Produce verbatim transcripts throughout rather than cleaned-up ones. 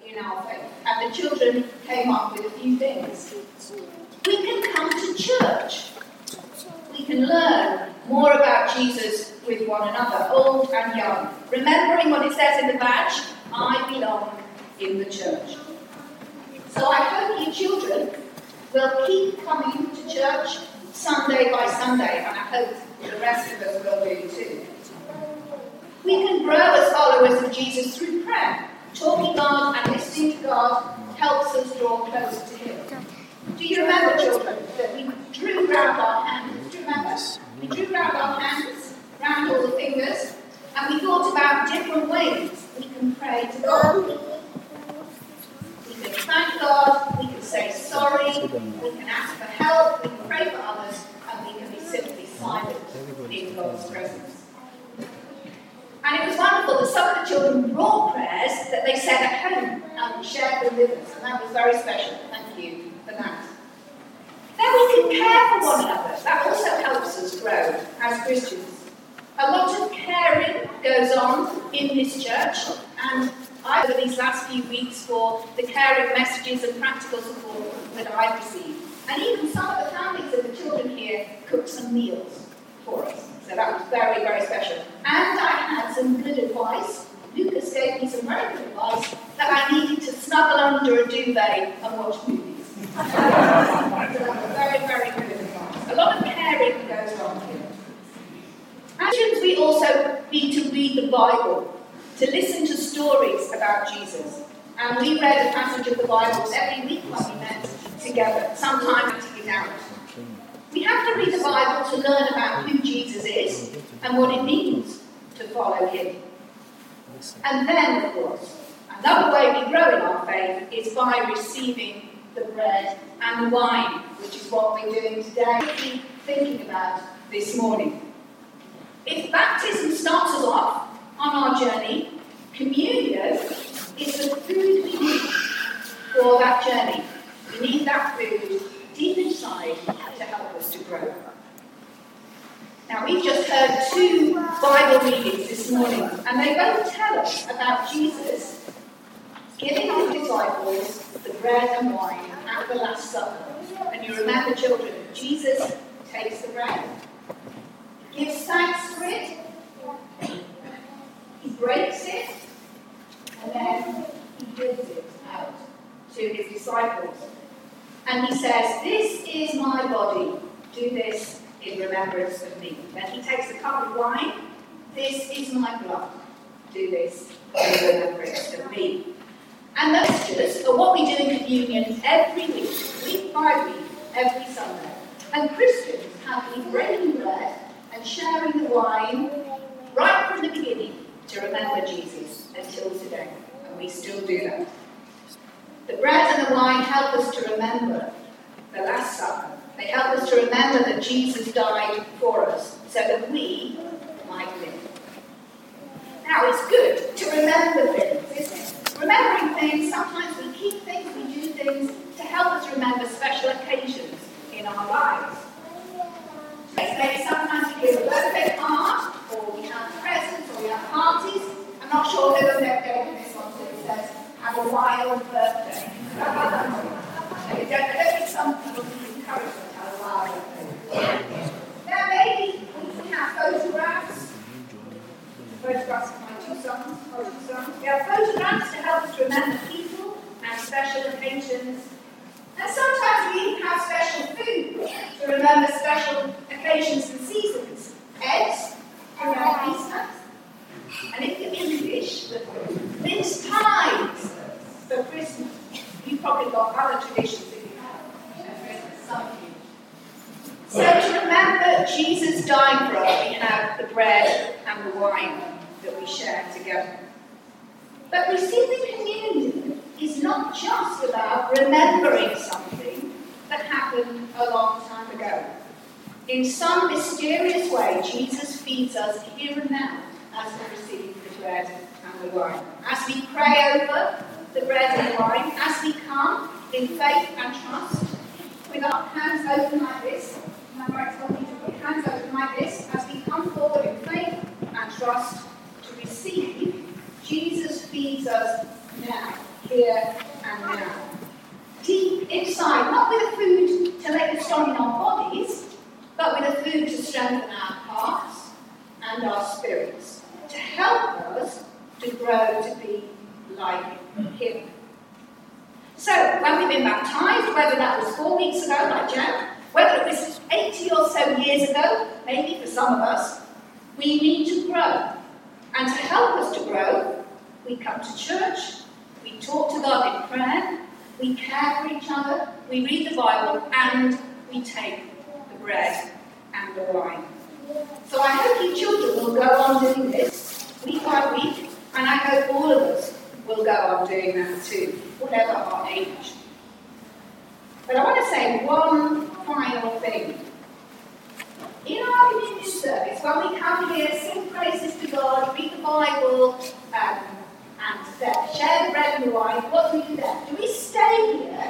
in our faith. And the children came up with a few things. We can come to church. We can learn more about Jesus with one another, old and young. Remembering what it says in the badge, I belong in the church. So I hope you children will keep coming to church Sunday by Sunday, and I hope the rest of us will do too. We can grow as followers of Jesus through prayer. Talking God and listening to God helps us draw closer to Him. Do you remember, children, that we drew round our hands? Do you remember? We drew round our hands, round all the fingers, and we thought about different ways we can pray to God. We can thank God, we can say sorry, we can ask for help, we can pray for others, and we can be simply silent in God's presence. And it was wonderful that some of the children brought prayers that they said at home and shared them with us, and that was very special. Thank you for that. Then we can care for one another. That also helps us grow as Christians. A lot of caring goes on in this church, and I, over these last few weeks, for the caring messages and practical support that I've received. And even some of the families of the children here cooked some meals for us. So that was very, very special. And I had some good advice. Lucas gave me some very good advice that I needed to snuggle under a duvet and watch movies. So that was very, very good advice. A lot of caring goes on here. As Christians, we also need to read the Bible, to listen to stories about Jesus. And we read a passage of the Bible every week when we met together, sometimes to get out. We have to read the Bible to learn about who Jesus is and what it means to follow him. And then, of course, another way we grow in our faith is by receiving the bread and the wine, which is what we're doing today. Keep thinking about this morning. If baptism starts us off on our journey, communion is the food we need for that journey. We need that food deep inside to help us to grow. Now, we've just heard two Bible readings this morning, and they both tell us about Jesus giving his disciples the bread and wine at the Last Supper. And you remember, children, Jesus takes the bread, gives thanks for it, he breaks it, and then he gives it out to his disciples. And he says, "This is my body, do this in remembrance of me." Then he takes a cup of wine, "This is my blood, do this in remembrance of me." And messages are what we do in communion every week, week by week, every Sunday. And Christians have been breaking bread and sharing the wine right from the beginning to remember Jesus until today. And we still do that. The bread and the wine help us to remember the Last Supper. They help us to remember that Jesus died for us so that we might live. Now, it's good to remember things, isn't it? Remembering things, sometimes we keep things, we do things to help us remember special occasions in our lives. Maybe sometimes we give a birthday card, or we have presents, or we have parties. I'm not sure whether they're going to this one, so it says, "Have a wild birthday." I don't think some people encourage us to have a wild birthday. Now maybe we have photographs. Photographs of my two sons. My two sons. We have photographs to help us remember people and special occasions. And sometimes we even have special food to remember special occasions and seasons. Eggs around Easter. And if you're English, mince pies for Christmas. You've probably got other traditions that you have at Christmas, some of you. So to remember Jesus dying for us, we have the bread and the wine that we share together. But receiving communion is not just about remembering something that happened a long time ago. In some mysterious way, Jesus feeds us here and now as we receive the bread and the wine. As we pray over the bread and wine, as we come in faith and trust, with our hands open like this. Am I right, Tommy, to put hands open like this? As we come forward in faith and trust to receive, Jesus feeds us now, here and now. Deep inside, not with the food to make us strong in our bodies, but with the food to strengthen our hearts and our spirits, to help us to grow to be like him. So, when we've been baptised, whether that was four weeks ago, like Jan, whether it was eighty or so years ago, maybe for some of us, we need to grow. And to help us to grow, we come to church, we talk to God in prayer, we care for each other, we read the Bible, and we take the bread and the wine. So I hope you children will go on doing this week by week, and I hope all of us will go on doing that too, whatever our age. But I want to say one final thing. In our communion service, when we come here, sing praises to God, read the Bible, um, and uh, share the bread and the wine, what do we do then? Do we stay here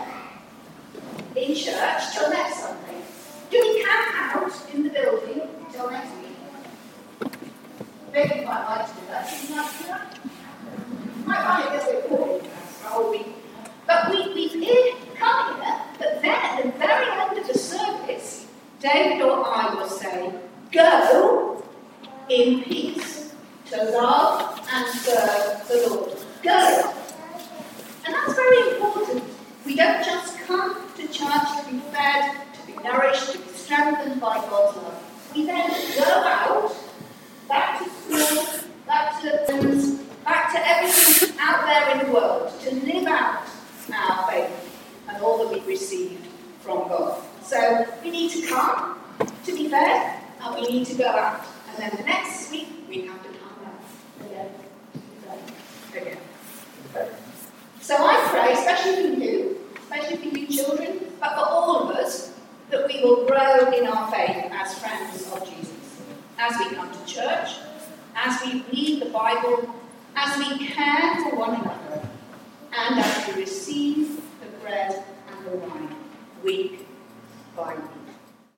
in church till next Sunday? Do we camp out in the building till next week? Maybe you might like to do that. Would you like to do that? Might find it a little bit boring for a whole week. But we, we did come here, but then at the very end of the service, David or I will say, go in peace to love and serve the Lord. Go. And that's very important. We don't just come to church to be fed, to be nourished, to be strengthened by God's love. We then go out, back to school, back to friends, back to everything out there in the world, to live out our faith and all that we've received from God. So we need to come to be fed, and we need to go out. And then the next week, we have to come back again. Again. So I pray, especially for you, especially for you children, but for all of us, that we will grow in our faith as friends of Jesus. As we come to church, as we read the Bible, as we care for one another, and as we receive the bread and the wine week by week.